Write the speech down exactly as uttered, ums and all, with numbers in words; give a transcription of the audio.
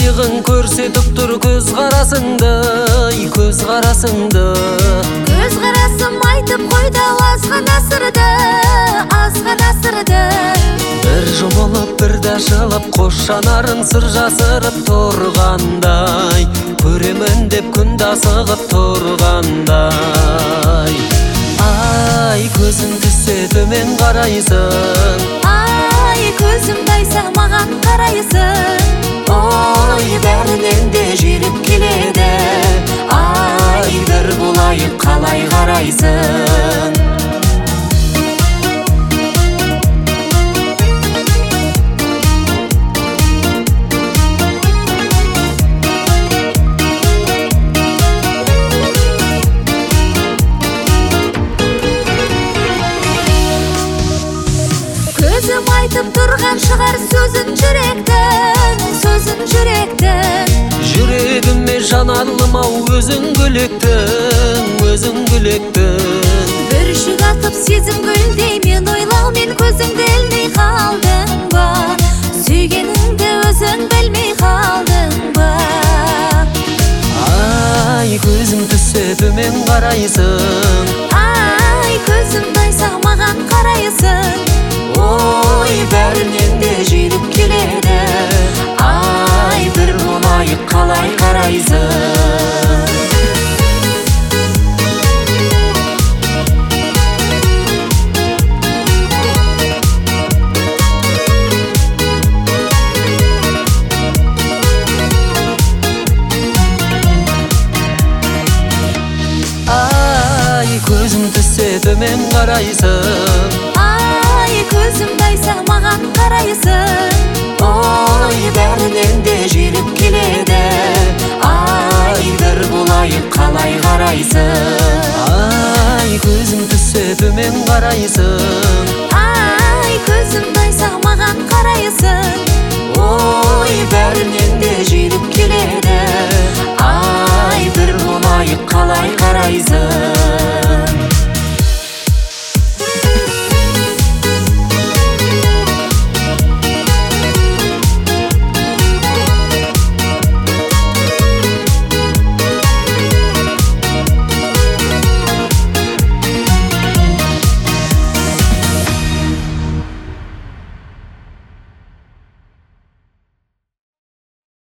Иығың көрсетіп тұр көз қарасыңды, көз қарасыңды. Көз қарасым айтып қойды азғана сырды, азғана сырды. Бір жұмылып бірді ашылып қош жанарың сыр жасырып тұрғандай, көремін деп күнді асығып тұрғандай. Ай, көзің түссе төмен қарайсың, ай, көзімді айса маған қарайсың. ой, бәрінен де жүйрік келеді. Ай, бір болайық қалай қарайсың. Көзім айтып тұрған шығар сөзін жүректің, сөзін жүректің. Жүрегіме жанарлым-ау өзің гүлектің, өзің гүлектің. Бір шүк атып сезім гүлдей мен ойлаумен көзіңді ілмей қалдың ба? Сүйгеніңді өзің білмей қалдың ба? Ай, көзің түссе төмен қарайсың, Ай, көзімді айса маған қарайсың. ой, бәрінен де жүйрік келеді. Ай, бір болайық қалай қарайсың. Ай, көзің түссе төмен қарайсың, Ай, көзімді айса маған қарайсың. ой, бәрінен де жүйрік келеді. Ай, бір болайық қалай қарайсың. Ай, көзің түссе төмен қарайсың,